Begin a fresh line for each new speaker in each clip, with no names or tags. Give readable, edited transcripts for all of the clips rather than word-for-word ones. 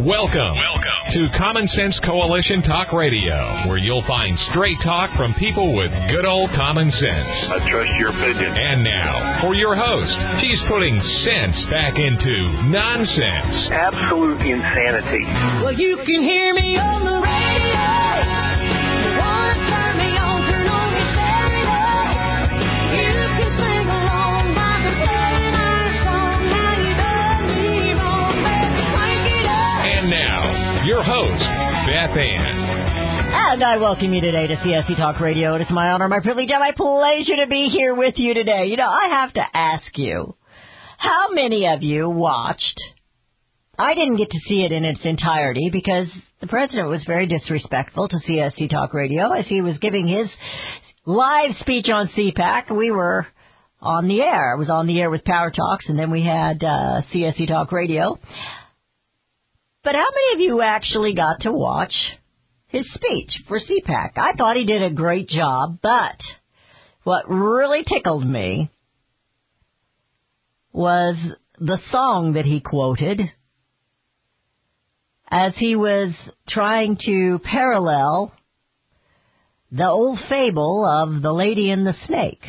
Welcome to Common Sense Coalition Talk Radio, where you'll find straight talk from people with good old common sense.
I trust your opinion.
And now, for your host, she's putting sense back into nonsense.
Absolute insanity.
Well, you can hear me on the radio. You want to turn me on, turn on your stereo. You can sing along while they're playing our song. Now you done me wrong, baby, crank it up.
And now, your host, Beth Ann.
And I welcome you today to CSC Talk Radio. It is my honor, my privilege, and my pleasure to be here with you today. You know, I have to ask you, how many of you watched? I didn't get to see it in its entirety because the president was very disrespectful to CSC Talk Radio as he was giving his live speech on CPAC. We were on the air. I was on the air with Power Talks, and then we had CSC Talk Radio. But how many of you actually got to watch his speech for CPAC? I thought he did a great job, but what really tickled me was the song that he quoted as he was trying to parallel the old fable of the lady and the snake.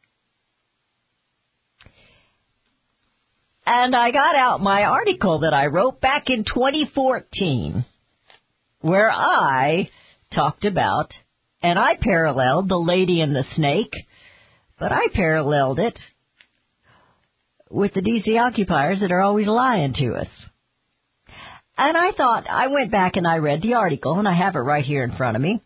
And I got out my article that I wrote back in 2014, where I talked about, and I paralleled the lady and the snake, but I paralleled it with the DC occupiers that are always lying to us. And I thought, I went back and I read the article, and I have it right here in front of me.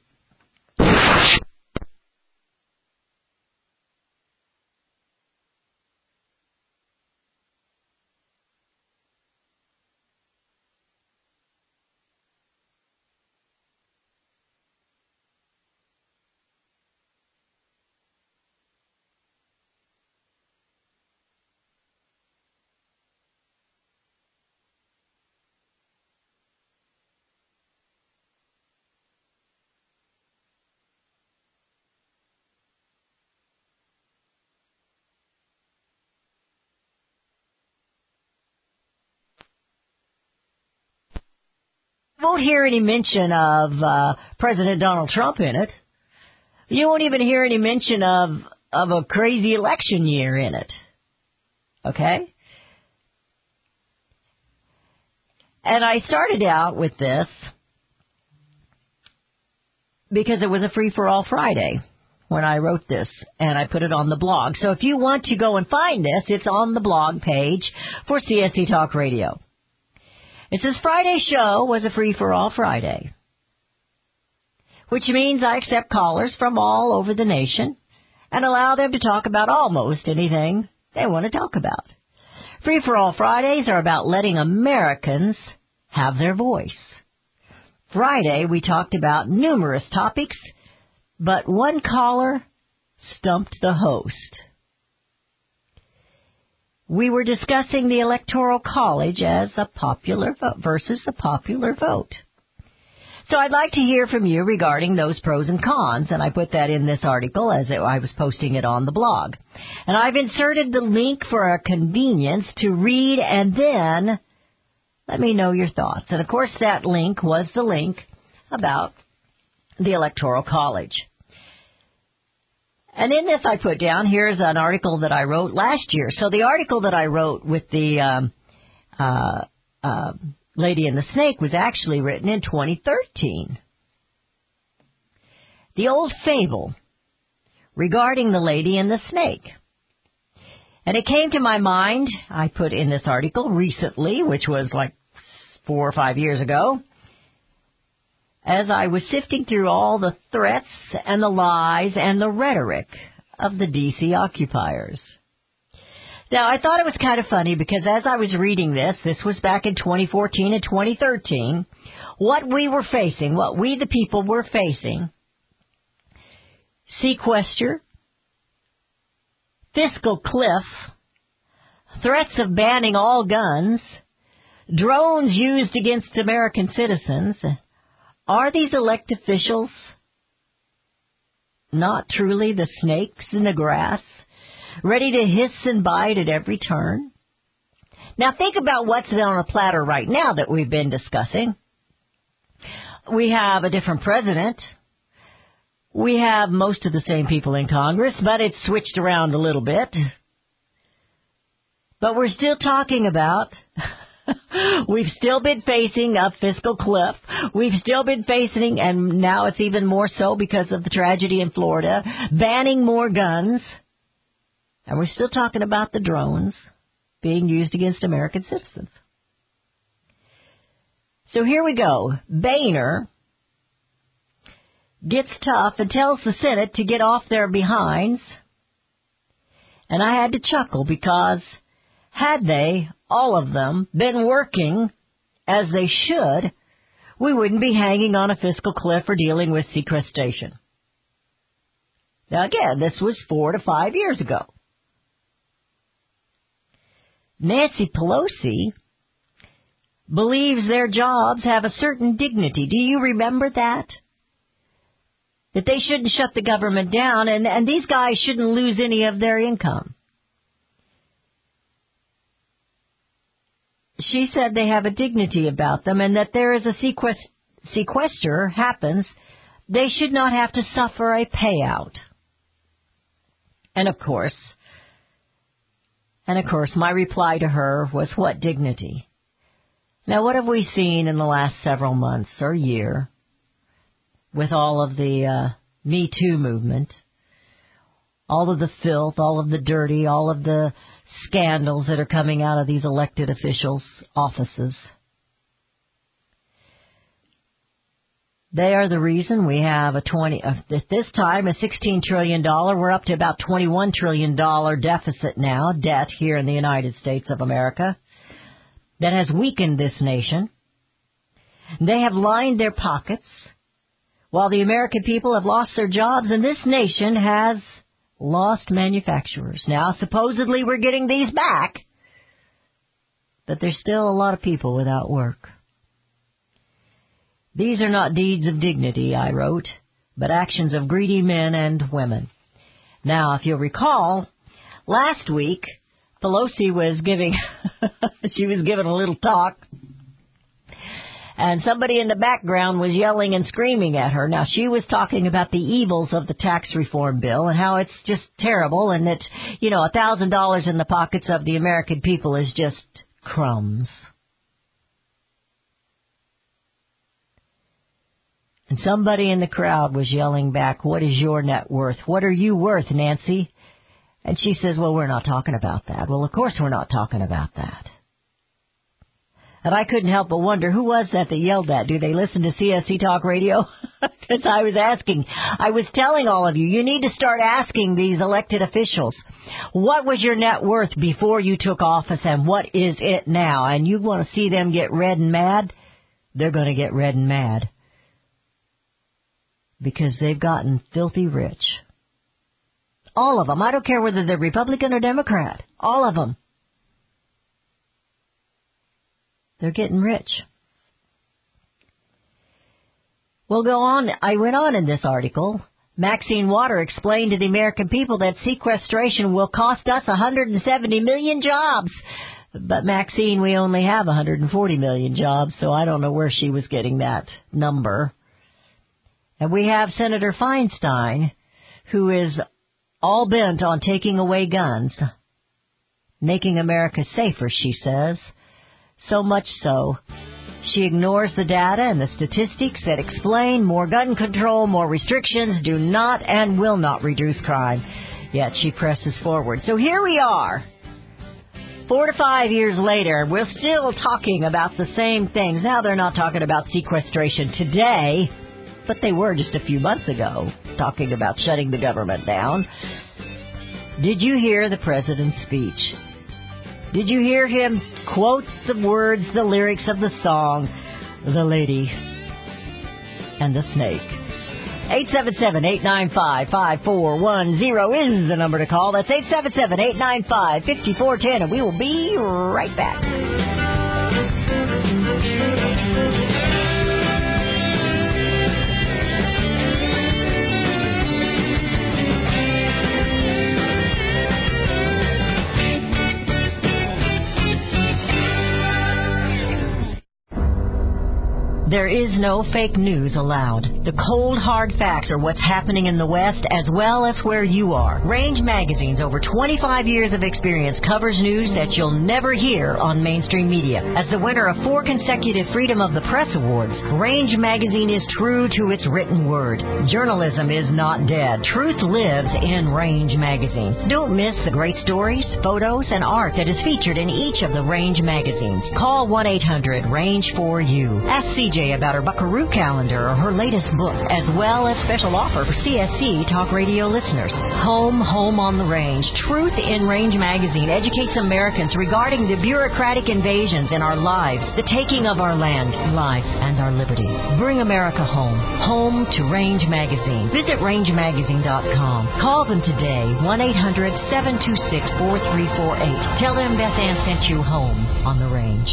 You won't hear any mention of President Donald Trump in it. You won't even hear any mention of a crazy election year in it. Okay? And I started out with this because it was a free-for-all Friday when I wrote this, and I put it on the blog. So if you want to go and find this, it's on the blog page for CSC Talk Radio. It says Friday's show was a free-for-all Friday, which means I accept callers from all over the nation and allow them to talk about almost anything they want to talk about. Free-for-all Fridays are about letting Americans have their voice. Friday, we talked about numerous topics, but one caller stumped the host. We were discussing the Electoral College as a popular vote versus the popular vote. So I'd like to hear from you regarding those pros and cons, and I put that in this article as I was posting it on the blog. And I've inserted the link for our convenience to read and then let me know your thoughts. And of course that link was the link about the Electoral College. And in this I put down, here's an article that I wrote last year. So the article that I wrote with the Lady and the Snake was actually written in 2013. The old fable regarding the Lady and the Snake. And it came to my mind, I put in this article recently, which was like 4 or 5 years ago, as I was sifting through all the threats and the lies and the rhetoric of the D.C. occupiers. Now, I thought it was kind of funny because as I was reading this was back in 2014 and 2013, what we were facing, what we the people were facing, sequester, fiscal cliff, threats of banning all guns, drones used against American citizens. Are these elected officials not truly the snakes in the grass, ready to hiss and bite at every turn? Now think about what's on a platter right now that we've been discussing. We have a different president. We have most of the same people in Congress, but it's switched around a little bit. But we're still talking about, we've still been facing a fiscal cliff. We've still been facing, and now it's even more so because of the tragedy in Florida, banning more guns. And we're still talking about the drones being used against American citizens. So here we go. Boehner gets tough and tells the Senate to get off their behinds. And I had to chuckle because had they, all of them, been working as they should, we wouldn't be hanging on a fiscal cliff or dealing with sequestration. Now again, this was 4 to 5 years ago. Nancy Pelosi believes their jobs have a certain dignity. Do you remember that? That they shouldn't shut the government down and these guys shouldn't lose any of their income. She said they have a dignity about them and that there is a sequester happens, they should not have to suffer a payout. And of course, my reply to her was, what dignity? Now, what have we seen in the last several months or year with all of the Me Too movement, all of the filth, all of the dirty, all of the scandals that are coming out of these elected officials' offices? They are the reason we have at this time, a $16 trillion, we're up to about $21 trillion deficit now, debt here in the United States of America, that has weakened this nation. They have lined their pockets while the American people have lost their jobs, and this nation has lost manufacturers. Now, supposedly we're getting these back, but there's still a lot of people without work. These are not deeds of dignity, I wrote, but actions of greedy men and women. Now, if you'll recall, last week, Pelosi was giving, she was giving a little talk, and somebody in the background was yelling and screaming at her. Now, she was talking about the evils of the tax reform bill and how it's just terrible and that, $1,000 in the pockets of the American people is just crumbs. And somebody in the crowd was yelling back, what is your net worth? What are you worth, Nancy? And she says, well, we're not talking about that. Well, of course we're not talking about that. And I couldn't help but wonder, who was that yelled that? Do they listen to CSC Talk Radio? Because I was telling all of you, you need to start asking these elected officials, what was your net worth before you took office and what is it now? And you want to see them get red and mad? They're going to get red and mad. Because they've gotten filthy rich. All of them. I don't care whether they're Republican or Democrat. All of them. They're getting rich. We'll go on. I went on in this article. Maxine Water explained to the American people that sequestration will cost us 170 million jobs. But Maxine, we only have 140 million jobs, so I don't know where she was getting that number. And we have Senator Feinstein, who is all bent on taking away guns, making America safer, she says. So much so, she ignores the data and the statistics that explain more gun control, more restrictions do not and will not reduce crime. Yet she presses forward. So here we are. 4 to 5 years later, we're still talking about the same things. Now they're not talking about sequestration today, but they were just a few months ago, talking about shutting the government down. Did you hear the president's speech? Did you hear him quote the words, the lyrics of the song, The Lady and the Snake? 877-895-5410 is the number to call. That's 877-895-5410, and we will be right back. There is no fake news allowed. The cold, hard facts are what's happening in the West as well as where you are. Range Magazine's over 25 years of experience covers news that you'll never hear on mainstream media. As the winner of 4 consecutive Freedom of the Press Awards, Range Magazine is true to its written word. Journalism is not dead. Truth lives in Range Magazine. Don't miss the great stories, photos, and art that is featured in each of the Range magazines. Call 1-800-RANGE-4U. Ask CJ about her Buckaroo calendar or her latest book, as well as special offer for CSC Talk Radio listeners. Home on the Range. Truth in Range Magazine educates Americans regarding the bureaucratic invasions in our lives, the taking of our land, life, and our liberty. Bring America home. Home to Range Magazine. Visit rangemagazine.com. Call them today, 1-800-726-4348. Tell them Beth Ann sent you home on the Range.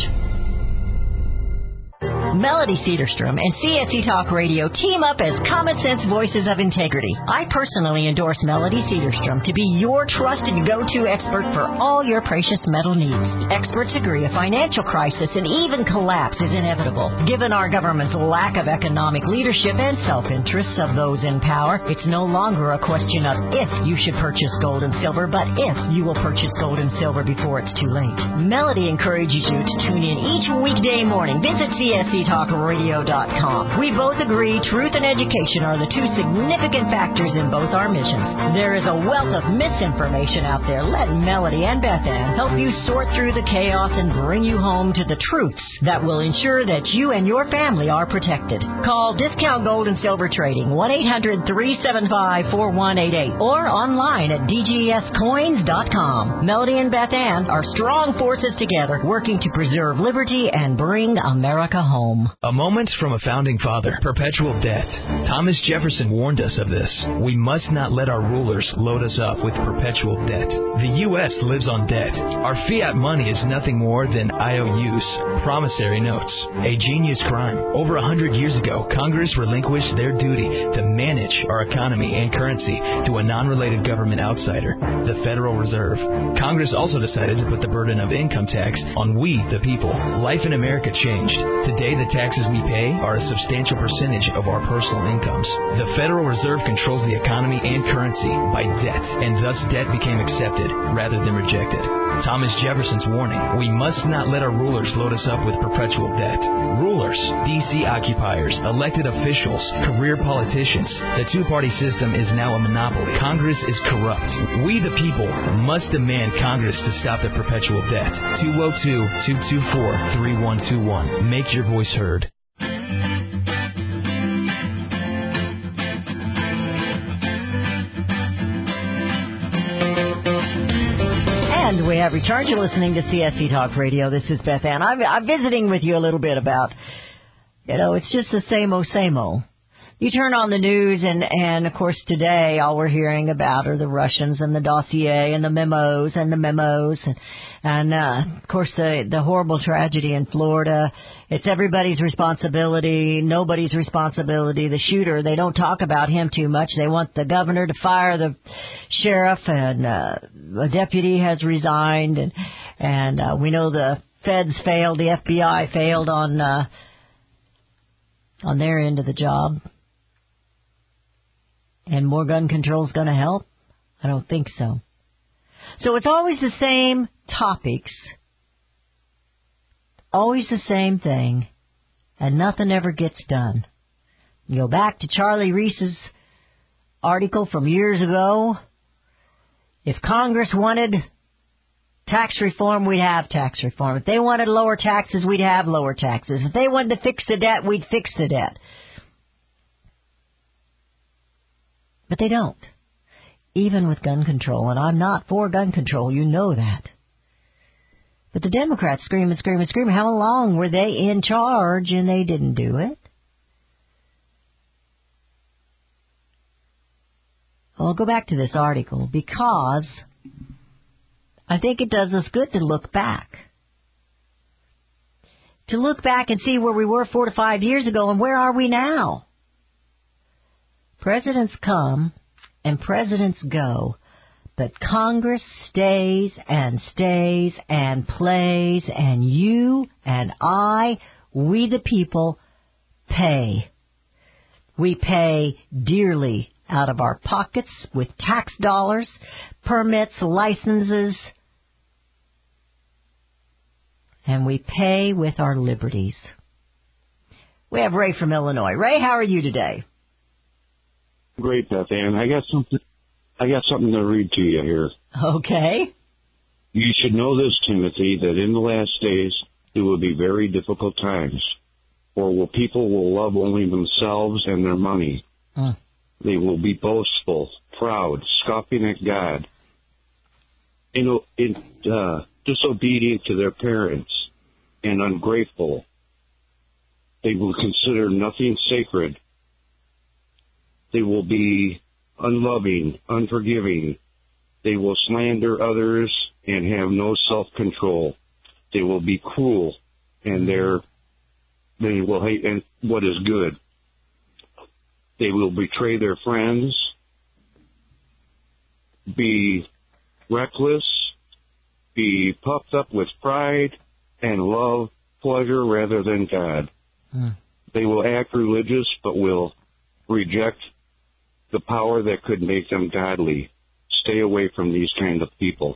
Melody Cedarstrom and CSC Talk Radio team up as common sense voices of integrity. I personally endorse Melody Cedarstrom to be your trusted go-to expert for all your precious metal needs. Experts agree a financial crisis and even collapse is inevitable. Given our government's lack of economic leadership and self-interests of those in power, it's no longer a question of if you should purchase gold and silver, but if you will purchase gold and silver before it's too late. Melody encourages you to tune in each weekday morning. Visit CSCTalkRadio.com. We both agree truth and education are the 2 significant factors in both our missions. There is a wealth of misinformation out there. Let Melody and Beth Ann help you sort through the chaos and bring you home to the truths that will ensure that you and your family are protected. Call Discount Gold and Silver Trading, 1-800-375-4188, or online at DGScoins.com. Melody and Beth Ann are strong forces together, working to preserve liberty and bring America home.
A moment from a founding father. Perpetual debt. Thomas Jefferson warned us of this. We must not let our rulers load us up with perpetual debt. The U.S. lives on debt. Our fiat money is nothing more than IOUs, promissory notes, a genius crime. Over 100 years ago, Congress relinquished their duty to manage our economy and currency to a non-related government outsider, the Federal Reserve. Congress also decided to put the burden of income tax on we, the people. Life in America changed. Today, the taxes we pay are a substantial percentage of our personal incomes. The Federal Reserve controls the economy and currency by debt, and thus debt became accepted rather than rejected. Thomas Jefferson's warning, we must not let our rulers load us up with perpetual debt. Rulers, D.C. occupiers, elected officials, career politicians. The two-party system is now a monopoly. Congress is corrupt. We, the people, must demand Congress to stop the perpetual debt. 202-224-3121. Make your voice heard.
And we have returned. You're listening to CSC Talk Radio. This is Beth Ann. I'm visiting with you a little bit about, it's just the same old. You turn on the news, and of course today all we're hearing about are the Russians and the dossier and the memos, and of course the horrible tragedy in Florida. It's everybody's responsibility, nobody's responsibility. The shooter, they don't talk about him too much. They want the governor to fire the sheriff, and a deputy has resigned, and we know the feds failed, the FBI failed on their end of the job. And more gun control is going to help? I don't think so. So it's always the same topics, always the same thing, and nothing ever gets done. You go back to Charlie Reese's article from years ago. If Congress wanted tax reform, we'd have tax reform. If they wanted lower taxes, we'd have lower taxes. If they wanted to fix the debt, we'd fix the debt. But they don't, even with gun control. And I'm not for gun control, you know that. But the Democrats screaming. How long were they in charge and they didn't do it? I'll go back to this article because I think it does us good to look back. To look back and see where we were 4 to 5 years ago and where are we now? Presidents come and presidents go, but Congress stays and plays, and you and I, we the people, pay. We pay dearly out of our pockets with tax dollars, permits, licenses, and we pay with our liberties. We have Ray from Illinois. Ray, how are you today?
Great, Beth Ann. I got something to read to you here.
Okay.
You should know this, Timothy, that in the last days there will be very difficult times, for people will love only themselves and their money. They will be boastful, proud, scoffing at God, disobedient to their parents, and ungrateful. They will consider nothing sacred. They will be unloving, unforgiving. They will slander others and have no self-control. They will be cruel, and they will hate what is good. They will betray their friends, be reckless, be puffed up with pride, and love pleasure rather than God. They will act religious, but will reject the power that could make them godly. Stay away from these kind of people.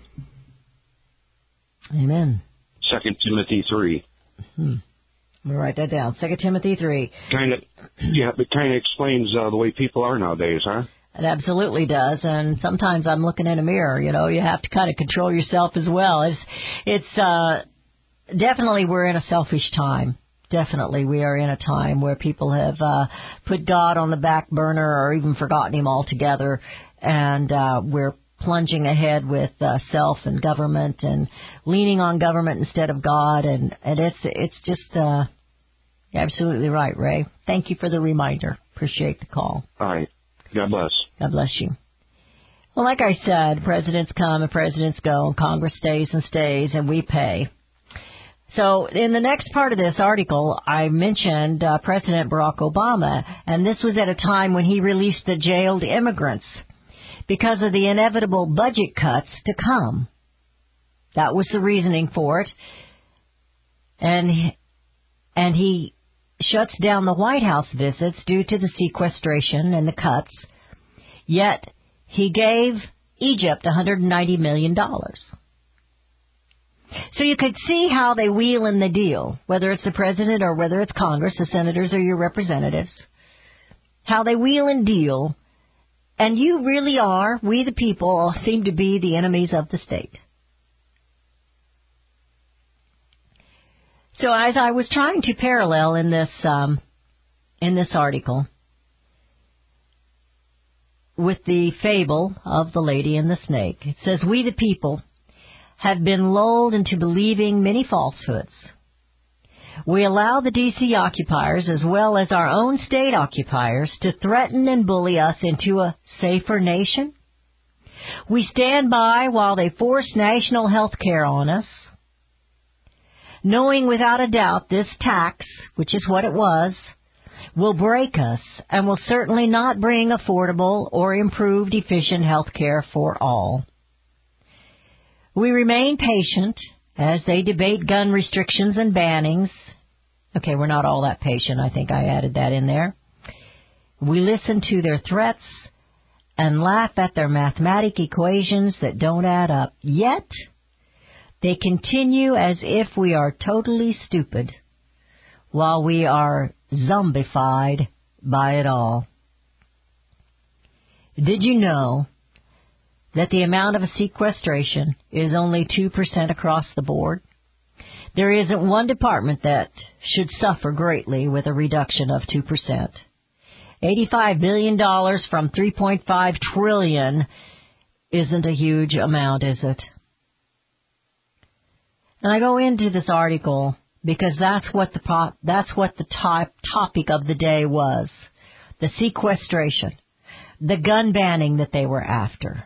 Amen.
2 Timothy 3.
We'll write that down. 2 Timothy 3.
It kind of explains the way people are nowadays, huh?
It absolutely does, and sometimes I'm looking in a mirror. You have to kind of control yourself as well. It's definitely we're in a selfish time. Definitely we are in a time where people have put God on the back burner or even forgotten Him altogether, and we're plunging ahead with self and government and leaning on government instead of God, and it's just absolutely right, Ray. Thank you for the reminder. Appreciate the call.
All right. God bless.
God bless you. Well, like I said, presidents come and presidents go, and Congress stays and stays, and we pay. So in the next part of this article, I mentioned President Barack Obama, and this was at a time when he released the jailed immigrants because of the inevitable budget cuts to come. That was the reasoning for it. And he shuts down the White House visits due to the sequestration and the cuts, yet he gave Egypt $190 million. So you could see how they wheel in the deal, whether it's the president or whether it's Congress, the senators or your representatives, how they wheel and deal, and you really are, we the people, seem to be the enemies of the state. So as I was trying to parallel in this article with the fable of the lady and the snake, it says, we the people have been lulled into believing many falsehoods. We allow the D.C. occupiers as well as our own state occupiers to threaten and bully us into a safer nation. We stand by while they force national health care on us, knowing without a doubt this tax, which is what it was, will break us and will certainly not bring affordable or improved efficient health care for all. We remain patient as they debate gun restrictions and bannings. Okay, we're not all that patient. I think I added that in there. We listen to their threats and laugh at their mathematic equations that don't add up. Yet, they continue as if we are totally stupid while we are zombified by it all. Did you know that the amount of a sequestration is only 2% across the board? There isn't one department that should suffer greatly with a reduction of 2%. $85 billion from $3.5 trillion isn't a huge amount, is it? And I go into this article because that's what the topic of the day was. The sequestration. The gun banning that they were after.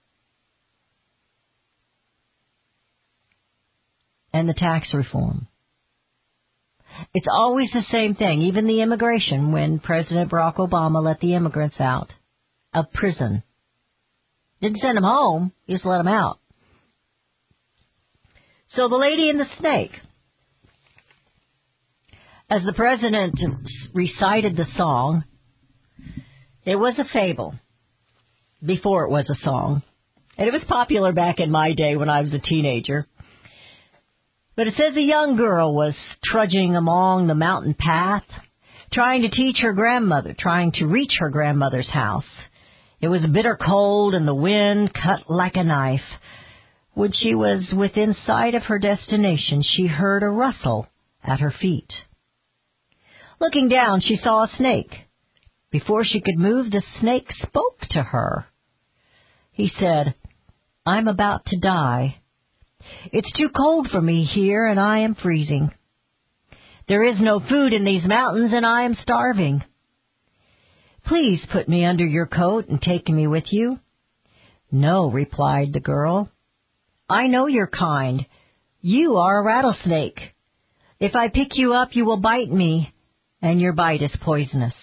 And the tax reform. It's always the same thing, even the immigration, when President Barack Obama let the immigrants out of prison. Didn't send them home, he just let them out. So the lady and the snake. As the president recited the song, it was a fable before it was a song. And it was popular back in my day when I was a teenager. But it says a young girl was trudging along the mountain path, trying to reach her grandmother's house. It was bitter cold and the wind cut like a knife. When she was within sight of her destination, she heard a rustle at her feet. Looking down, she saw a snake. Before she could move, the snake spoke to her. He said, "I'm about to die. It's too cold for me here, and I am freezing. There is no food in these mountains, and I am starving. Please put me under your coat and take me with you." "No," replied the girl. "I know you're kind. You are a rattlesnake. If I pick you up, you will bite me, and your bite is poisonous."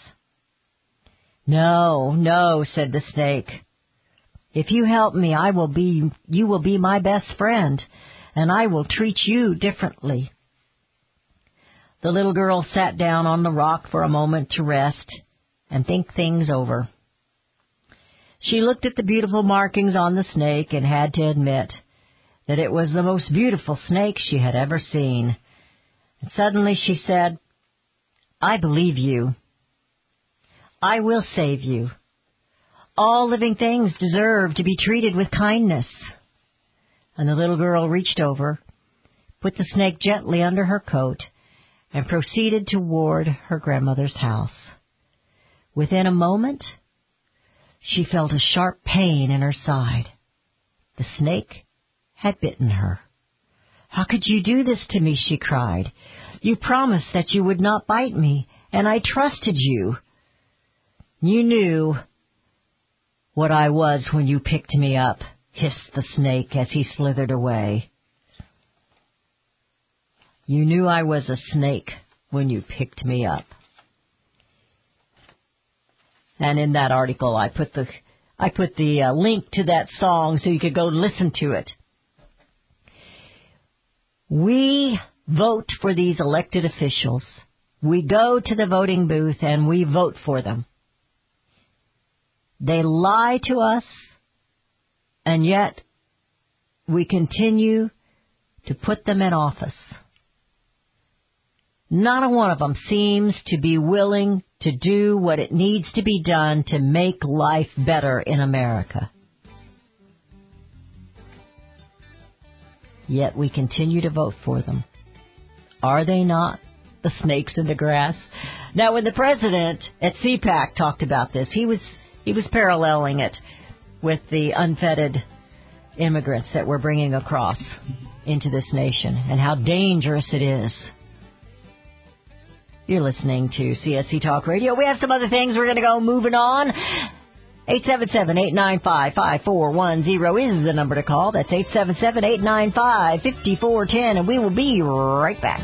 "No, no," said the snake. "If you help me, you will be my best friend, and I will treat you differently." The little girl sat down on the rock for a moment to rest and think things over. She looked at the beautiful markings on the snake and had to admit that it was the most beautiful snake she had ever seen. And suddenly she said, "I believe you. I will save you. All living things deserve to be treated with kindness." And the little girl reached over, put the snake gently under her coat, and proceeded toward her grandmother's house. Within a moment, she felt a sharp pain in her side. The snake had bitten her. "How could you do this to me?" she cried. "You promised that you would not bite me, and I trusted you." "You knew what I was when you picked me up," hissed the snake as he slithered away. "You knew I was a snake when you picked me up." And in that article, I put the link to that song so you could go listen to it. We vote for these elected officials. We go to the voting booth and we vote for them. They lie to us, and yet we continue to put them in office. Not a one of them seems to be willing to do what it needs to be done to make life better in America. Yet we continue to vote for them. Are they not the snakes in the grass? Now, when the president at CPAC talked about this, he was paralleling it with the unfettered immigrants that we're bringing across into this nation and how dangerous it is. You're listening to CSC Talk Radio. We have some other things. We're going to go moving on. 877-895-5410 is the number to call. That's 877-895-5410, and we will be right back.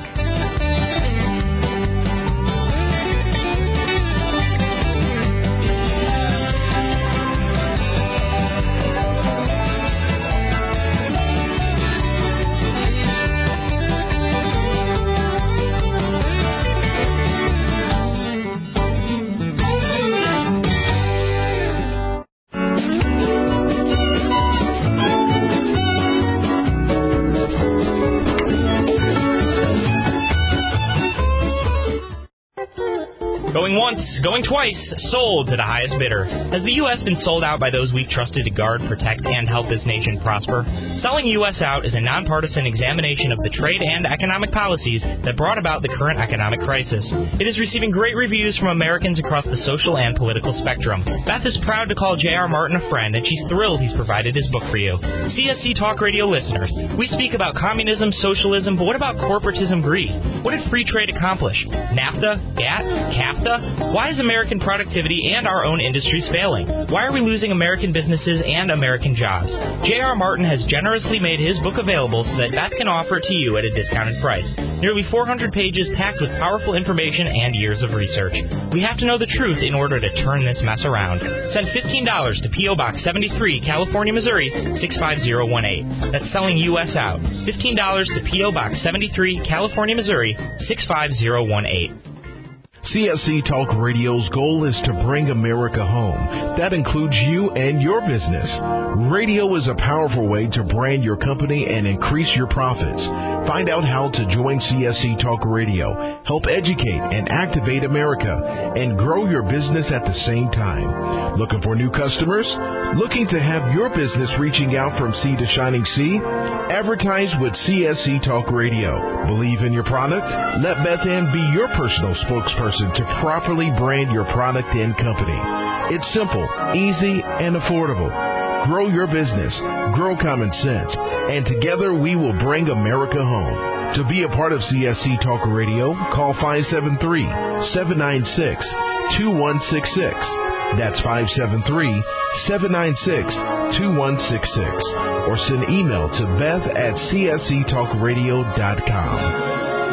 Going once, going twice, sold to the highest bidder. Has the U.S. been sold out by those we've trusted to guard, protect, and help this nation prosper? Selling U.S. out is a nonpartisan examination of the trade and economic policies that brought about the current economic crisis. It is receiving great reviews from Americans across the social and political spectrum. Beth is proud to call J.R. Martin a friend, and she's thrilled he's provided his book for you. CSC Talk Radio listeners, we speak about communism, socialism, but what about corporatism greed? What did free trade accomplish? NAFTA? GATT? CAFTA? Why is American productivity and our own industries failing? Why are we losing American businesses and American jobs? J.R. Martin has generously made his book available so that Beth can offer it to you at a discounted price. Nearly 400 pages packed with powerful information and years of research. We have to know the truth in order to turn this mess around. Send $15 to P.O. Box 73, California, Missouri, 65018. That's selling U.S. out. $15 to P.O. Box 73, California, Missouri, 65018.
CSC Talk Radio's goal is to bring America home. That includes you and your business. Radio is a powerful way to brand your company and increase your profits. Find out how to join CSC Talk Radio, help educate and activate America, and grow your business at the same time. Looking for new customers? Looking to have your business reaching out from sea to shining sea? Advertise with CSC Talk Radio. Believe in your product? Let Beth Ann be your personal spokesperson to properly brand your product and company. It's simple, easy, and affordable. Grow your business, grow common sense, and together we will bring America home. To be a part of CSC Talk Radio, call 573-796-2166. That's 573-796-2166. Or send email to beth@csctalkradio.com.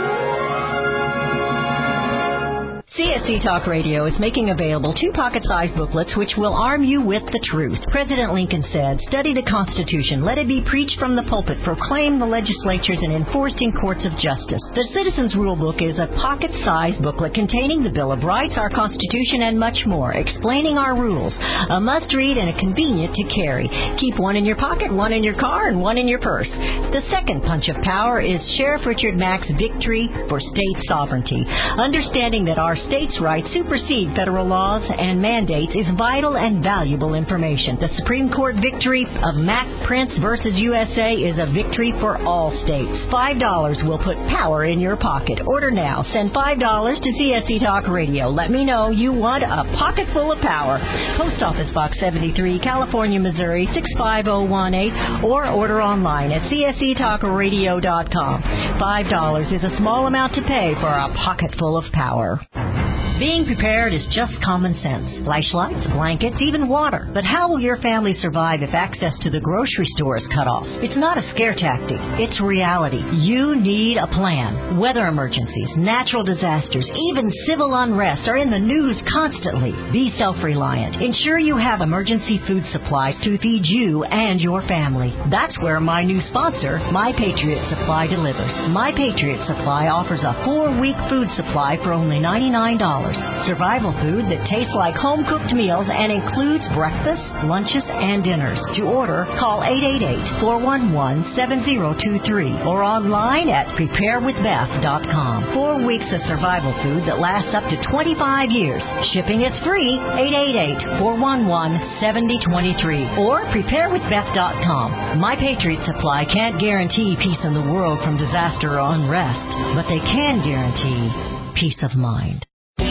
CSC Talk Radio is making available 2 pocket-sized booklets which will arm you with the truth. President Lincoln said, "Study the Constitution. Let it be preached from the pulpit, proclaimed in the legislatures, and enforced in courts of justice." The Citizens Rule Book is a pocket-sized booklet containing the Bill of Rights, our Constitution, and much more, explaining our rules. A must-read and a convenient to carry. Keep one in your pocket, one in your car, and one in your purse. The second punch of power is Sheriff Richard Mack's Victory for State Sovereignty. Understanding that our states' rights supersede federal laws and mandates is vital and valuable information. The Supreme Court victory of Mack Prince versus USA is a victory for all states. $5 will put power in your pocket. Order now. Send $5 to CSC Talk Radio. Let me know you want a pocket full of power. Post Office Box 73, California, Missouri, 65018, or order online at csctalkradio.com. $5 is a small amount to pay for a pocket full of power. Being prepared is just common sense. Flashlights, blankets, even water. But how will your family survive if access to the grocery store is cut off? It's not a scare tactic. It's reality. You need a plan. Weather emergencies, natural disasters, even civil unrest are in the news constantly. Be self-reliant. Ensure you have emergency food supplies to feed you and your family. That's where my new sponsor, My Patriot Supply, delivers. My Patriot Supply offers a 4-week food supply for only $99. Survival food that tastes like home-cooked meals and includes breakfast, lunches, and dinners. To order, call 888-411-7023 or online at preparewithbeth.com. 4 weeks of survival food that lasts up to 25 years. Shipping is free. 888-411-7023 or preparewithbeth.com. My Patriot Supply can't guarantee peace in the world from disaster or unrest, but they can guarantee peace of mind.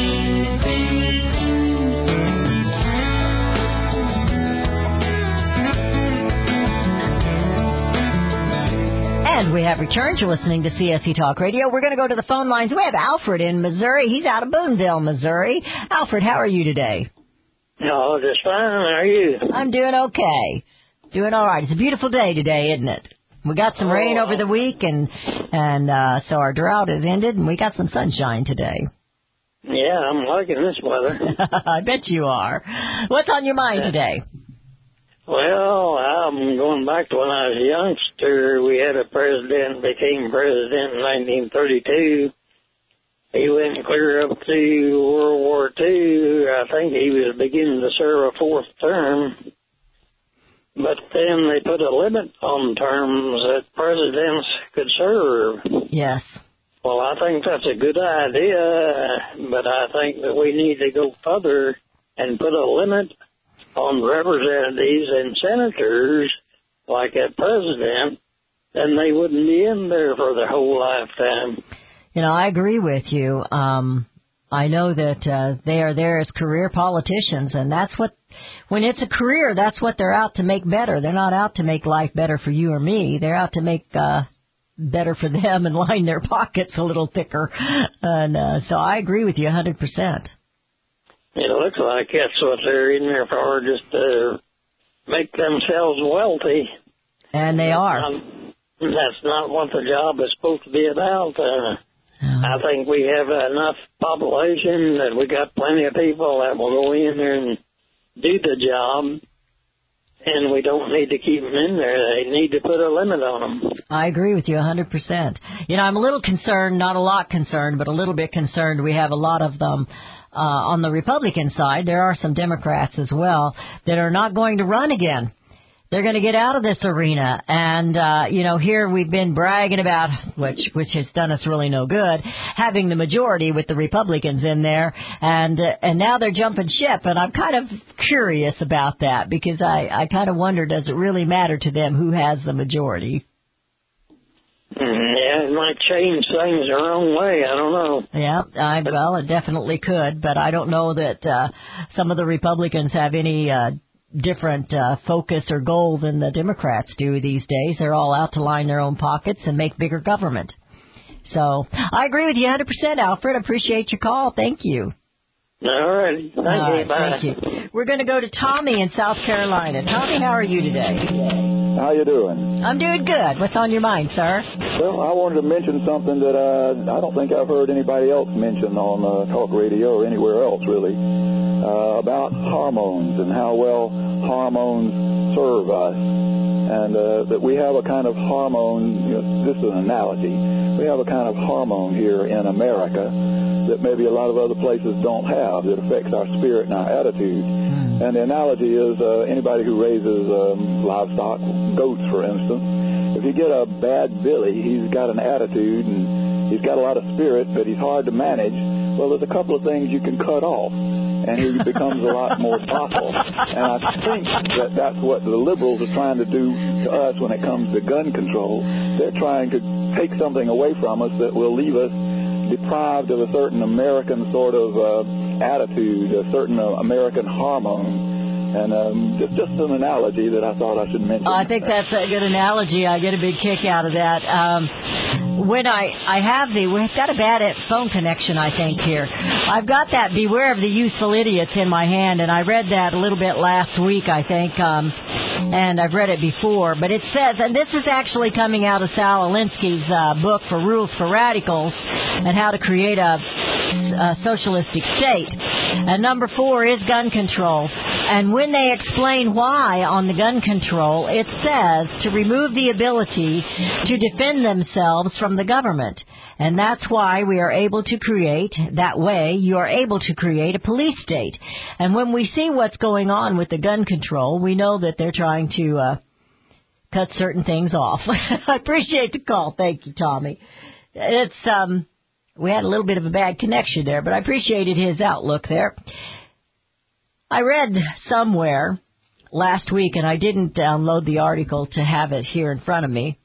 And we have returned. You're listening to CSC Talk Radio. We're going to go to the phone lines. We have Alfred in Missouri. He's out of Boonville, Missouri. Alfred, how are you today?
Oh, just fine. How are you?
I'm doing okay. Doing all right. It's a beautiful day today, isn't it? We got some rain over the week, and so our drought has ended, and we got some sunshine today.
Yeah, I'm liking this weather.
I bet you are. What's on your mind today?
Well, I'm going back to when I was a youngster. We had a president, became president in 1932. He went clear up to World War II. I think he was beginning to serve a 4th term. But then they put a limit on terms that presidents could serve.
Yes.
Well, I think that's a good idea, but I think that we need to go further and put a limit on representatives and senators, like a president, then they wouldn't be in there for their whole lifetime.
You know, I agree with you. I know that they are there as career politicians, and that's what, when it's a career, that's what they're out to make better. They're not out to make life better for you or me. They're out to make better for them and line their pockets a little thicker. And so I agree with you 100%.
It looks like that's what they're in there for, just to make themselves wealthy.
And they are.
That's not what the job is supposed to be about. I think we have enough population that we got plenty of people that will go in there and do the job, and we don't need to keep them in there. They need to put a limit on them.
I agree with you 100%. You know, I'm a little concerned, not a lot concerned, but a little bit concerned. We have a lot of them on the Republican side. There are some Democrats as well that are not going to run again. They're going to get out of this arena. And, here we've been bragging about, which has done us really no good, having the majority with the Republicans in there. And now they're jumping ship. And I'm kind of curious about that because I kind of wonder, does it really matter to them who has the majority?
Yeah, it might change things the wrong way. I don't know.
Yeah, well, it definitely could. But I don't know that some of the Republicans have any different focus or goal than the Democrats do these days. They're all out to line their own pockets and make bigger government. So I agree with you 100%, Alfred. Appreciate your call. Thank you.
All right. Thank you. Bye.
Thank you. We're going to go to Tommy in South Carolina. Tommy, how are you today?
How you doing?
I'm doing good. What's on your mind, sir?
Well, I wanted to mention something that I don't think I've heard anybody else mention on talk radio or anywhere else, really, about hormones and how well hormones serve us. And that we have a kind of hormone, this is an analogy, we have a kind of hormone here in America that maybe a lot of other places don't have that affects our spirit and our attitude. And the analogy is anybody who raises livestock, goats for instance, if you get a bad billy, he's got an attitude and he's got a lot of spirit, but he's hard to manage. Well, there's a couple of things you can cut off, and he becomes a lot more docile. And I think that that's what the liberals are trying to do to us when it comes to gun control. They're trying to take something away from us that will leave us deprived of a certain American sort of attitude, a certain American hormone. And just an analogy that I thought I should mention.
I think that's a good analogy. I get a big kick out of that. When we've got a bad phone connection, I think, here. I've got that Beware of the Useful Idiots in my hand, and I read that a little bit last week, I think, and I've read it before. But it says, and this is actually coming out of Sal Alinsky's book for Rules for Radicals and how to create a socialistic state. And number 4 is gun control. And when they explain why on the gun control, it says to remove the ability to defend themselves from the government. And that's why we are able to create, that way you are able to create a police state. And when we see what's going on with the gun control, we know that they're trying to cut certain things off. I appreciate the call. Thank you, Tommy. It's we had a little bit of a bad connection there, but I appreciated his outlook there. I read somewhere last week, and I didn't download the article to have it here in front of me,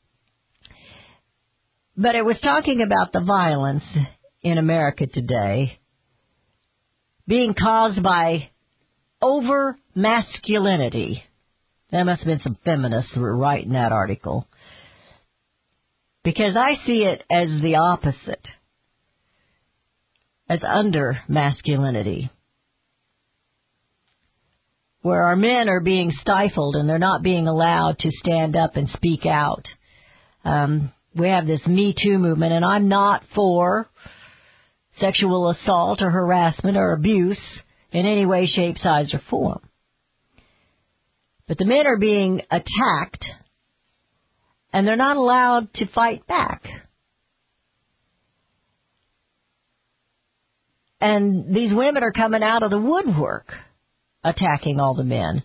but it was talking about the violence in America today being caused by over-masculinity. There must have been some feminists who were writing that article, because I see it as the opposite. As under masculinity, where our men are being stifled and they're not being allowed to stand up and speak out. We have this Me Too movement, and I'm not for sexual assault or harassment or abuse in any way, shape, size, or form. But the men are being attacked, and they're not allowed to fight back. And these women are coming out of the woodwork, attacking all the men.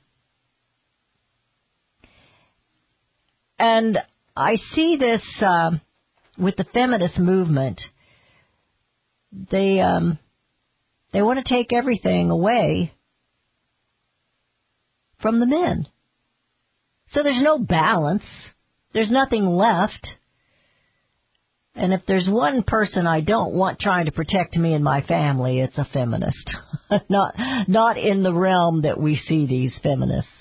And I see this with the feminist movement. They want to take everything away from the men. So there's no balance. There's nothing left. And if there's one person I don't want trying to protect me and my family, it's a feminist. Not in the realm that we see these feminists.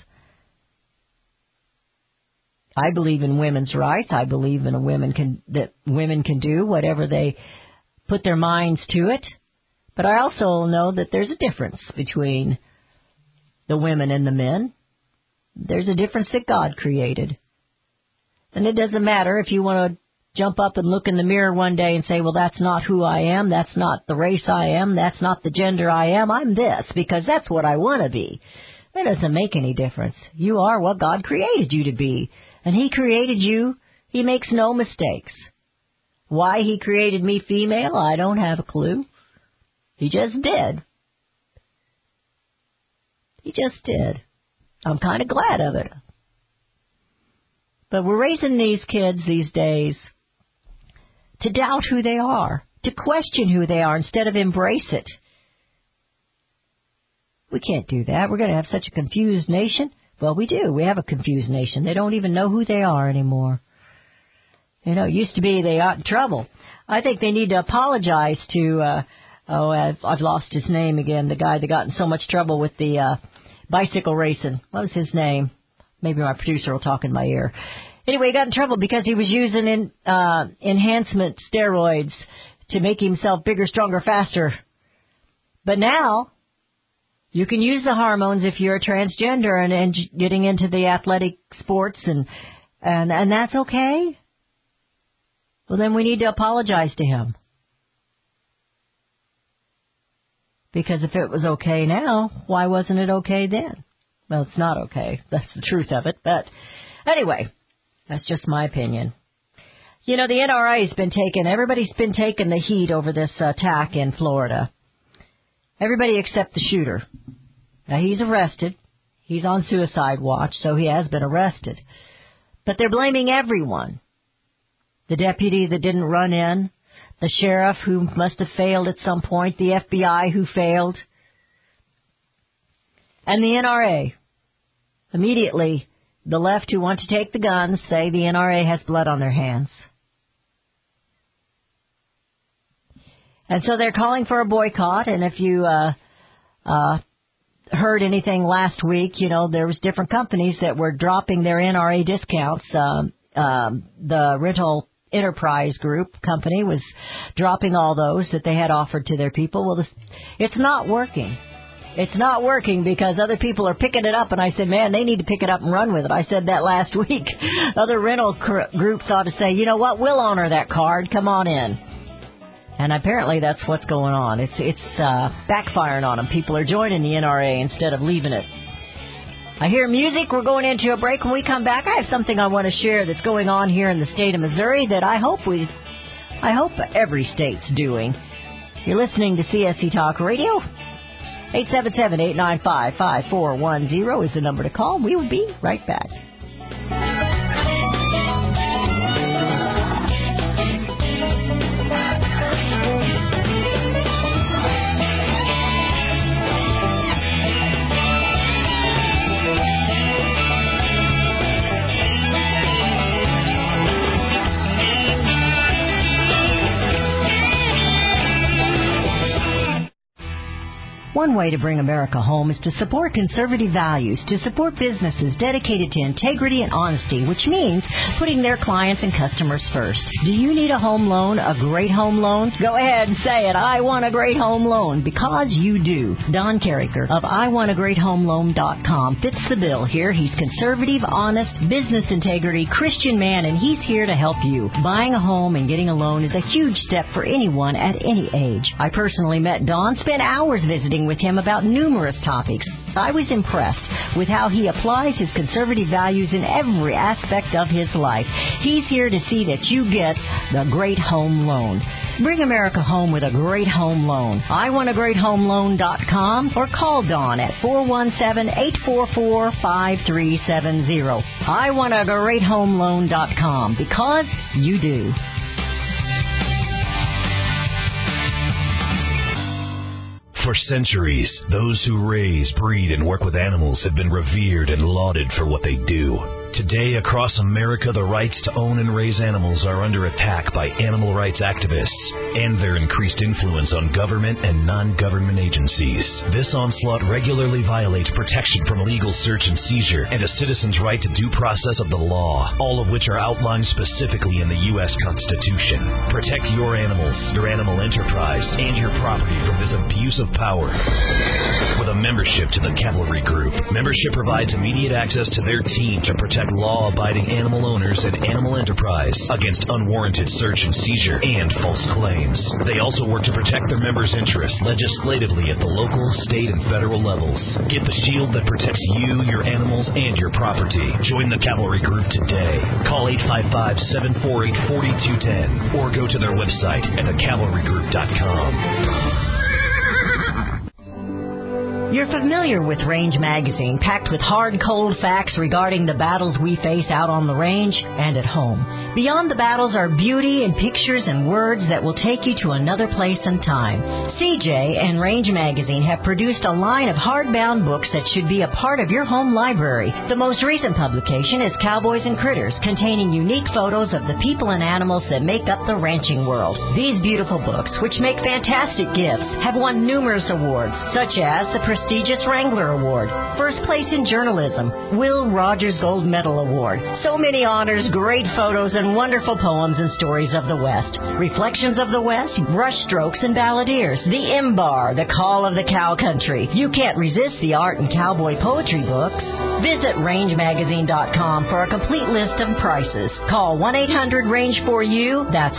I believe in women's rights. I believe in that women can do whatever they put their minds to it. But I also know that there's a difference between the women and the men. There's a difference that God created. And it doesn't matter if you want to jump up and look in the mirror one day and say, well, that's not who I am, that's not the race I am, that's not the gender I am, I'm this, because that's what I want to be. That doesn't make any difference. You are what God created you to be. And He created you. He makes no mistakes. Why He created me female, I don't have a clue. He just did. He just did. I'm kind of glad of it. But we're raising these kids these days to doubt who they are, to question who they are instead of embrace it. We can't do that. We're going to have such a confused nation. Well, we do. We have a confused nation. They don't even know who they are anymore. You know, it used to be they got in trouble. I think they need to apologize to, I've lost his name again, the guy that got in so much trouble with the bicycle racing. What was his name? Maybe my producer will talk in my ear. Anyway, he got in trouble because he was using enhancement steroids to make himself bigger, stronger, faster. But now, you can use the hormones if you're a transgender and getting into the athletic sports, and that's okay. Well, then we need to apologize to him. Because if it was okay now, why wasn't it okay then? Well, it's not okay. That's the truth of it. But anyway, that's just my opinion. You know, the NRA everybody's been taking the heat over this attack in Florida. Everybody except the shooter. Now, he's arrested. He's on suicide watch, so he has been arrested. But they're blaming everyone. The deputy that didn't run in, the sheriff who must have failed at some point, the FBI who failed, and the NRA. Immediately, the left who want to take the guns say the NRA has blood on their hands. And so they're calling for a boycott, and if you heard anything last week, you know, there was different companies that were dropping their NRA discounts. The Rental Enterprise Group company was dropping all those that they had offered to their people. Well, it's not working. It's not working because other people are picking it up, and I said, man, they need to pick it up and run with it. I said that last week. Other rental groups ought to say, you know what, we'll honor that card. Come on in. And apparently that's what's going on. It's backfiring on them. People are joining the NRA instead of leaving it. I hear music. We're going into a break. When we come back, I have something I want to share that's going on here in the state of Missouri that I hope every state's doing. You're listening to CSC Talk Radio. 877-895-5410 is the number to call. We will be right back. One way to bring America home is to support conservative values, to support businesses dedicated to integrity and honesty, which means putting their clients and customers first. Do you need a home loan, a great home loan? Go ahead and say it. I want a great home loan, because you do. Don Carricker of IWantAGreatHomeLoan.com fits the bill here. He's conservative, honest, business integrity, Christian man, and he's here to help you. Buying a home and getting a loan is a huge step for anyone at any age. I personally met Don, spent hours visiting with him about numerous topics. I was impressed with how he applies his conservative values in every aspect of his life. He's here to see that you get the great home loan. Bring America home with a great home loan. IWantAGreatHomeLoan.com or call Dawn at 417-844-5370. IWantAGreatHomeLoan.com, because you do.
For centuries, those who raise, breed, and work with animals have been revered and lauded for what they do. Today, across America, the rights to own and raise animals are under attack by animal rights activists and their increased influence on government and non-government agencies. This onslaught regularly violates protection from illegal search and seizure and a citizen's right to due process of the law, all of which are outlined specifically in the U.S. Constitution. Protect your animals, your animal enterprise, enterprise and your property from this abuse of power. With a membership to the Cavalry Group, membership provides immediate access to their team to protect law-abiding animal owners and animal enterprise against unwarranted search and seizure and false claims. They also work to protect their members' interests legislatively at the local, state, and federal levels. Get the shield that protects you, your animals, and your property. Join the Cavalry Group today. Call 855-748-4210 or go to their website at thecavalrygroup.com.
You're familiar with Range Magazine, packed with hard, cold facts regarding the battles we face out on the range and at home. Beyond the battles are beauty and pictures and words that will take you to another place and time. CJ and Range Magazine have produced a line of hardbound books that should be a part of your home library. The most recent publication is Cowboys and Critters, containing unique photos of the people and animals that make up the ranching world. These beautiful books, which make fantastic gifts, have won numerous awards, such as the prestigious Wrangler Award, First Place in Journalism, Will Rogers Gold Medal Award. So many honors, great photos, and wonderful poems and stories of the West. Reflections of the West, Brushstrokes and Balladeers, The Imbar, The Call of the Cow Country. You can't resist the art and cowboy poetry books. Visit rangemagazine.com for a complete list of prices. Call 1-800-RANGE-4U. That's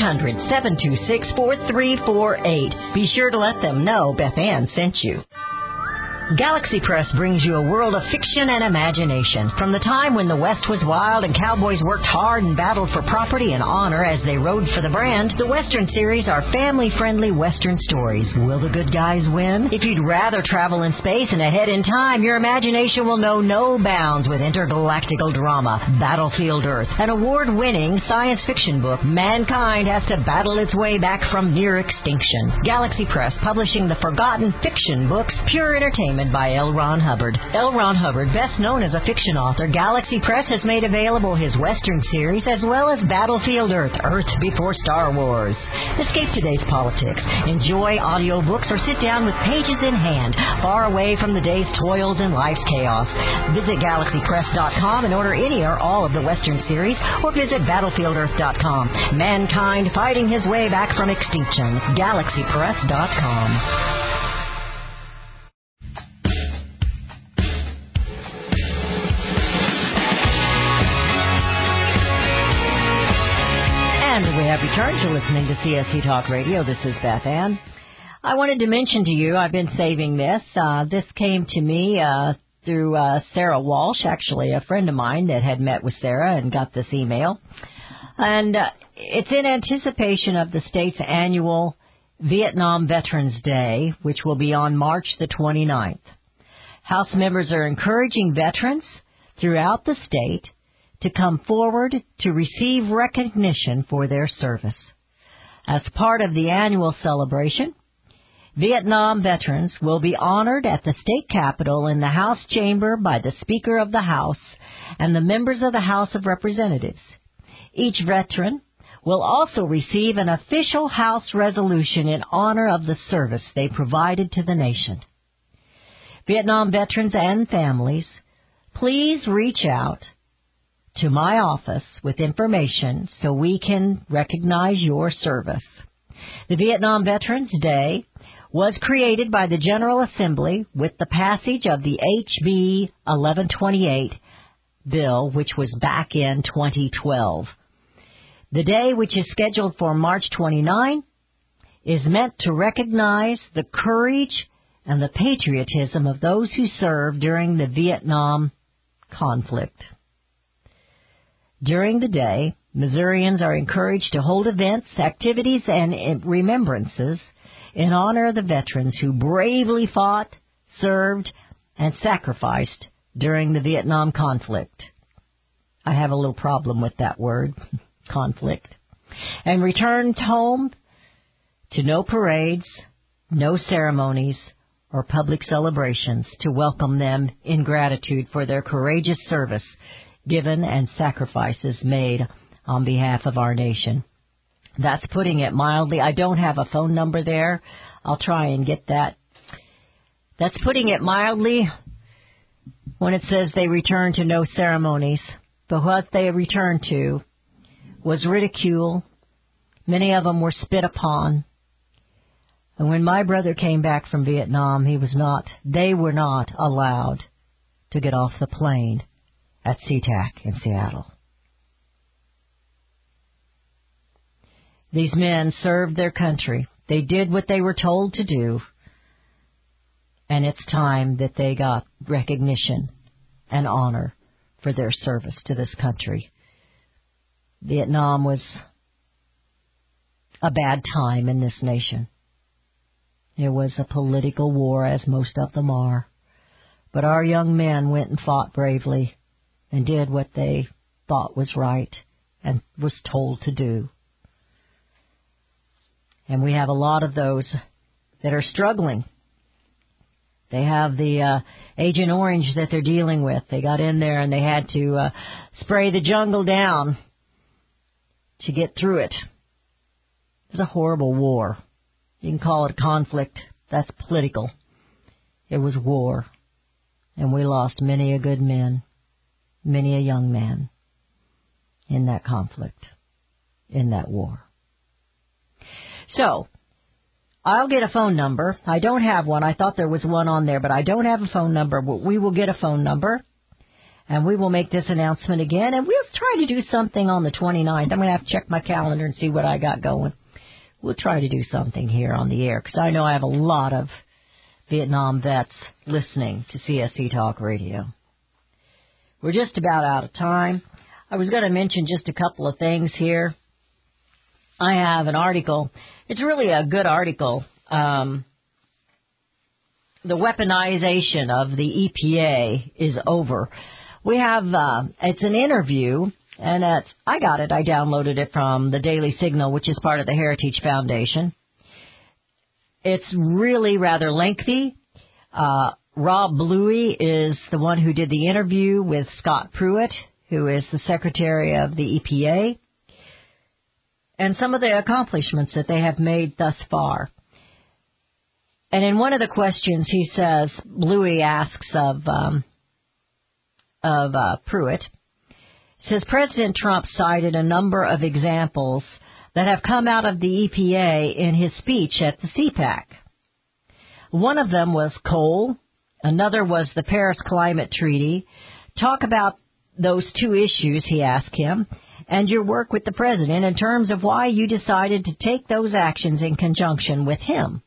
1-800-726-4348. Be sure to let them know Beth Ann sent you. Galaxy Press brings you a world of fiction and imagination. From the time when the West was wild and cowboys worked hard and battled for property and honor as they rode for the brand, the Western series are family-friendly Western stories. Will the good guys win? If you'd rather travel in space and ahead in time, your imagination will know no bounds with intergalactical drama, Battlefield Earth, an award-winning science fiction book. Mankind has to battle its way back from near extinction. Galaxy Press, publishing the forgotten fiction books, pure entertainment by L. Ron Hubbard. L. Ron Hubbard, best known as a fiction author, Galaxy Press has made available his Western series as well as Battlefield Earth, Earth Before Star Wars. Escape today's politics. Enjoy audiobooks or sit down with pages in hand, far away from the day's toils and life's chaos. Visit GalaxyPress.com and order any or all of the Western series, or visit BattlefieldEarth.com. Mankind fighting his way back from extinction. GalaxyPress.com. We have returned to listening to CSC Talk Radio. This is Beth Ann. I wanted to mention to you, I've been saving this. This came to me through Sarah Walsh, actually a friend of mine that had met with Sarah and got this email. And it's in anticipation of the state's annual Vietnam Veterans Day, which will be on March the 29th. House members are encouraging veterans throughout the state to come forward to receive recognition for their service. As part of the annual celebration, Vietnam veterans will be honored at the state capitol in the House chamber by the Speaker of the House and the members of the House of Representatives. Each veteran will also receive an official House resolution in honor of the service they provided to the nation. Vietnam veterans and families, please reach out to my office with information so we can recognize your service. The Vietnam Veterans Day was created by the General Assembly with the passage of the HB 1128 bill, which was back in 2012. The day, which is scheduled for March 29, is meant to recognize the courage and the patriotism of those who served during the Vietnam conflict. During the day, Missourians are encouraged to hold events, activities, and remembrances in honor of the veterans who bravely fought, served, and sacrificed during the Vietnam conflict. I have a little problem with that word, conflict. And returned home to no parades, no ceremonies, or public celebrations to welcome them in gratitude for their courageous service given and sacrifices made on behalf of our nation. That's putting it mildly. I don't have a phone number there. I'll try and get that. That's putting it mildly when it says they returned to no ceremonies. But what they returned to was ridicule. Many of them were spit upon. And when my brother came back from Vietnam, they were not allowed to get off the plane at SeaTac in Seattle. These men served their country. They did what they were told to do. And it's time that they got recognition and honor for their service to this country. Vietnam was a bad time in this nation. It was a political war, as most of them are. But our young men went and fought bravely and did what they thought was right and was told to do. And we have a lot of those that are struggling. They have the Agent Orange that they're dealing with. They got in there and they had to spray the jungle down to get through it. It was a horrible war. You can call it a conflict. That's political. It was war. And we lost many a good man, many a young man in that conflict, in that war. So, I'll get a phone number. I don't have one. I thought there was one on there, but I don't have a phone number. We will get a phone number, and we will make this announcement again, and we'll try to do something on the 29th. I'm going to have to check my calendar and see what I got going. We'll try to do something here on the air, because I know I have a lot of Vietnam vets listening to CSC Talk Radio. We're just about out of time. I was going to mention just a couple of things here. I have an article. It's really a good article. The weaponization of the EPA is over. We have, it's an interview, and I got it. I downloaded it from the Daily Signal, which is part of the Heritage Foundation. It's really rather lengthy. Rob Bluey is the one who did the interview with Scott Pruitt, who is the Secretary of the EPA, and some of the accomplishments that they have made thus far. And in one of the questions, he says, Bluey asks of Pruitt, says President Trump cited a number of examples that have come out of the EPA in his speech at the CPAC. One of them was coal. Another was the Paris Climate Treaty. Talk about those two issues, he asked him, and your work with the president in terms of why you decided to take those actions in conjunction with him.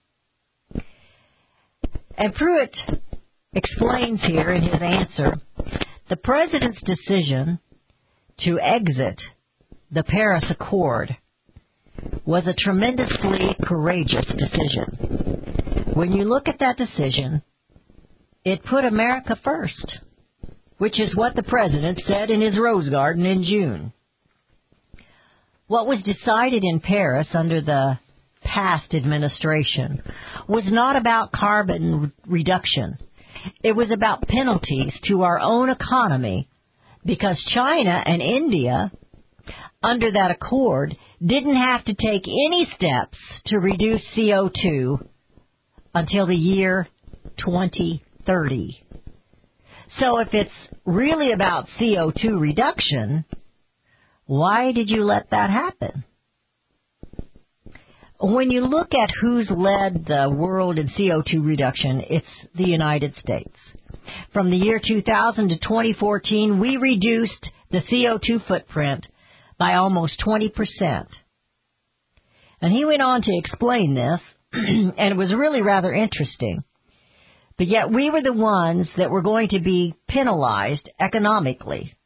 And Pruitt explains here in his answer, the president's decision to exit the Paris Accord was a tremendously courageous decision. When you look at that decision, it put America first, which is what the president said in his Rose Garden in June. What was decided in Paris under the past administration was not about carbon reduction. It was about penalties to our own economy because China and India, under that accord, didn't have to take any steps to reduce CO2 until the year 2030. So if it's really about CO2 reduction, why did you let that happen? When you look at who's led the world in CO2 reduction, it's the United States. From the year 2000 to 2014, we reduced the CO2 footprint by almost 20%. And he went on to explain this, and it was really rather interesting. But yet we were the ones that were going to be penalized economically,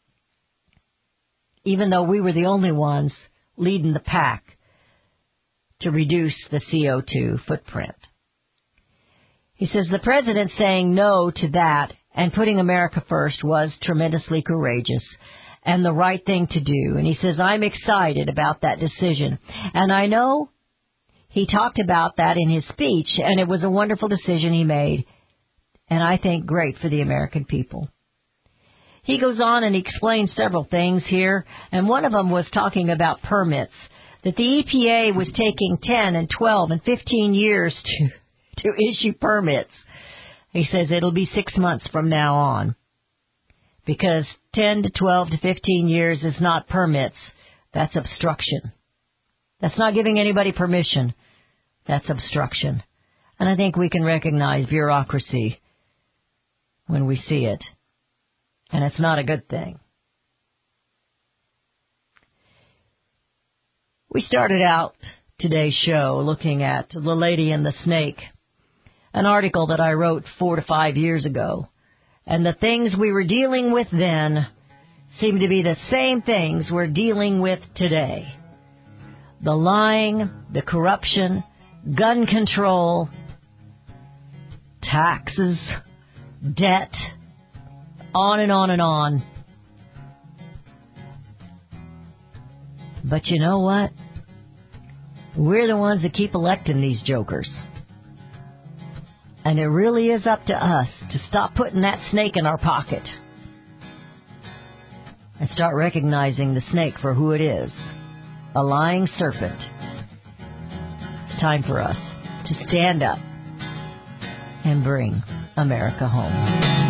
even though we were the only ones leading the pack to reduce the CO2 footprint. He says the president saying no to that and putting America first was tremendously courageous and the right thing to do. And he says, I'm excited about that decision. And I know he talked about that in his speech, and it was a wonderful decision he made, and I think great for the American people. He goes on and explains several things here, and one of them was talking about permits, that the EPA was taking 10 and 12 and 15 years to issue permits. He says it'll be 6 months from now on, because 10 to 12 to 15 years is not permits. That's obstruction. That's not giving anybody permission. That's obstruction. And I think we can recognize bureaucracy when we see it. And it's not a good thing. We started out today's show looking at The Lady and the Snake, an article that I wrote 4 to 5 years ago. And the things we were dealing with then seem to be the same things we're dealing with today. The lying, the corruption, gun control, taxes, debt, on and on and on. But you know what? We're the ones that keep electing these jokers. And it really is up to us to stop putting that snake in our pocket and start recognizing the snake for who it is, a lying serpent. It's time for us to stand up and bring America home.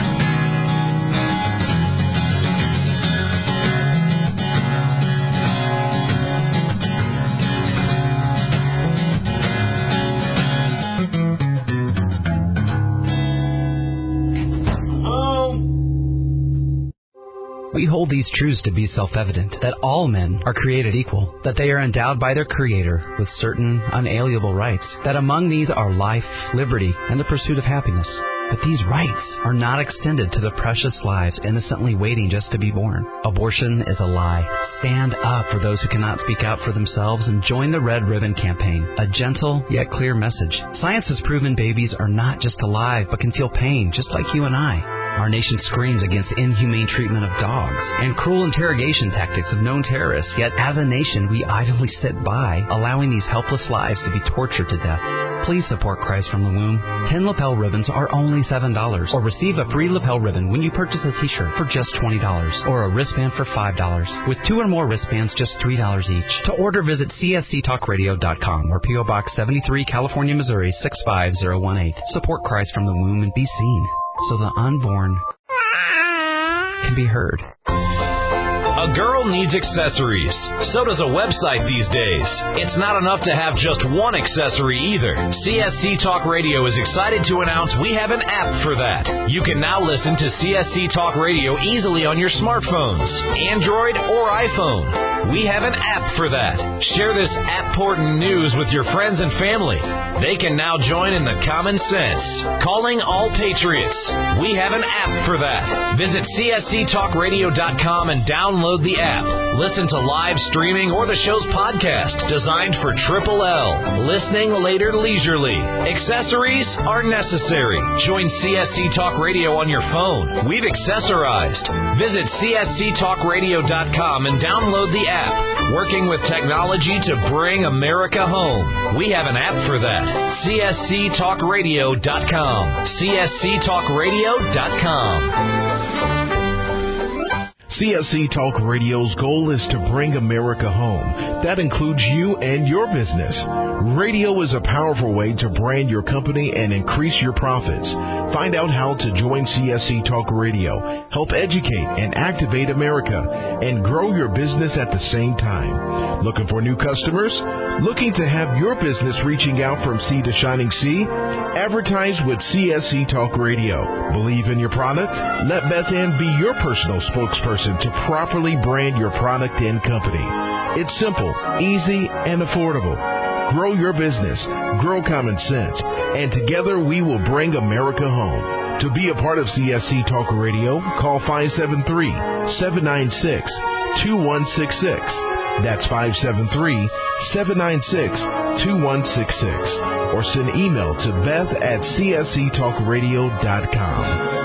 We hold these truths to be self-evident, that all men are created equal, that they are endowed by their Creator with certain unalienable rights, that among these are life, liberty, and the pursuit of happiness. But these rights are not extended to the precious lives innocently waiting just to be born. Abortion is a lie. Stand up for those who cannot speak out for themselves and join the Red Ribbon Campaign, a gentle yet clear message. Science has proven babies are not just alive but can feel pain just like you and I. Our nation screams against inhumane treatment of dogs and cruel interrogation tactics of known terrorists, yet as a nation we idly sit by, allowing these helpless lives to be tortured to death. Please support Christ from the Womb. 10 lapel ribbons are only $7, or receive a free lapel ribbon when you purchase a t-shirt for just $20, or a wristband for $5. With 2 or more wristbands, just $3 each. To order, visit csctalkradio.com or P.O. Box 73, California, Missouri 65018. Support Christ from the Womb and be seen, so the unborn can be heard.
A girl needs accessories. So does a website these days. It's not enough to have just one accessory either. CSC Talk Radio is excited to announce we have an app for that. You can now listen to CSC Talk Radio easily on your smartphones, Android or iPhone. We have an app for that. Share this app-portant news with your friends and family. They can now join in the common sense. Calling all patriots. We have an app for that. Visit csctalkradio.com and download the app. Listen to live streaming or the show's podcast, designed for Triple L. Listening later leisurely. Accessories are necessary. Join CSC Talk Radio on your phone. We've accessorized. Visit csctalkradio.com and download the app. Working with technology to bring America home. We have an app for that. csctalkradio.com. csctalkradio.com.
CSC Talk Radio's goal is to bring America home. That includes you and your business. Radio is a powerful way to brand your company and increase your profits. Find out how to join CSC Talk Radio, help educate and activate America, and grow your business at the same time. Looking for new customers? Looking to have your business reaching out from sea to shining sea? Advertise with CSC Talk Radio. Believe in your product? Let Beth Ann be your personal spokesperson to properly brand your product and company. It's simple, easy, and affordable. Grow your business, grow common sense, and together we will bring America home. To be a part of CSC Talk Radio, call 573-796-2166. That's 573-796-2166. Or send email to Beth at csctalkradio.com.